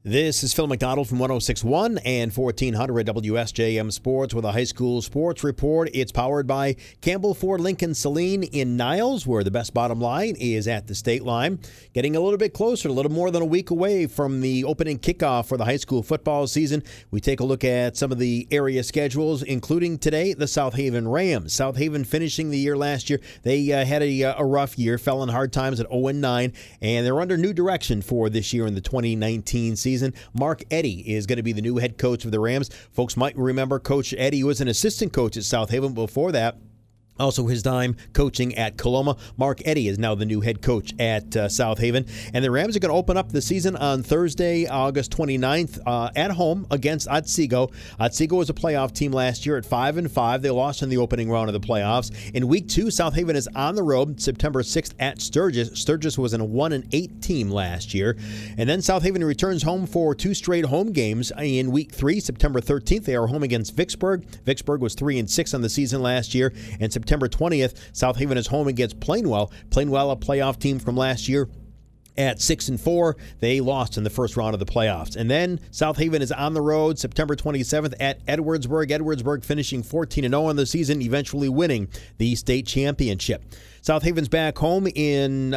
This is Phil McDonald from 106.1 and 1400 WSJM Sports with a high school sports report. It's powered by Campbell Ford Lincoln Saline in Niles, where the best bottom line is at the state line. Getting a little bit closer, a little more than a week away from the opening kickoff for the high school football season. We take a look at some of the area schedules, including today, the South Haven Rams. South Haven finishing the year last year. They had a rough year, fell in hard times at 0-9, and they're under new direction for this year in the 2019 season. Mark Eddy is going to be the new head coach of the Rams. Folks might remember Coach Eddy was an assistant coach at South Haven before that. Also his time coaching at Coloma. Mark Eddy is now the new head coach at South Haven. And the Rams are going to open up the season on Thursday, August 29th at home against Otsego. Otsego was a playoff team last year at 5-5. They lost in the opening round of the playoffs. In week 2, South Haven is on the road September 6th at Sturgis. Sturgis was a 1-8 team last year. And then South Haven returns home for 2 straight home games. In week 3, September 13th, they are home against Vicksburg. Vicksburg was 3-6 on the season last year. And September 20th, South Haven is home against Plainwell. Plainwell, a playoff team from last year. At 6-4, they lost in the first round of the playoffs. And then South Haven is on the road September 27th at Edwardsburg. Edwardsburg finishing 14-0 on the season, eventually winning the state championship. South Haven's back home on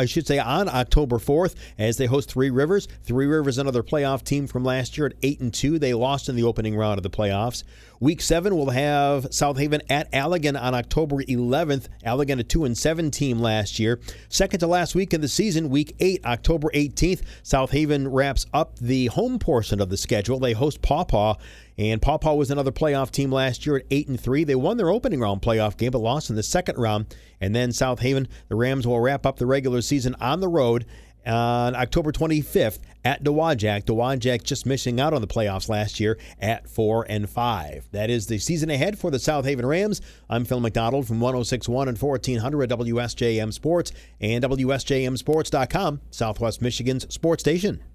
October 4th as they host Three Rivers. Three Rivers, another playoff team from last year at 8-2. They lost in the opening round of the playoffs. Week 7 will have South Haven at Allegan on October 11th. Allegan, a 2-7 team last year. Second to last week of the season, week 8, October 18th, South Haven wraps up the home portion of the schedule. They host Paw Paw. And Paw Paw was another playoff team last year at 8-3. They won their opening round playoff game, but lost in the second round. And then South Haven, the Rams will wrap up the regular season on the road on October 25th at Dowagiac. Dowagiac just missing out on the playoffs last year at 4-5. That is the season ahead for the South Haven Rams. I'm Phil McDonald from 106.1 and 1400 WSJM Sports and WSJMSports.com, Southwest Michigan's sports station.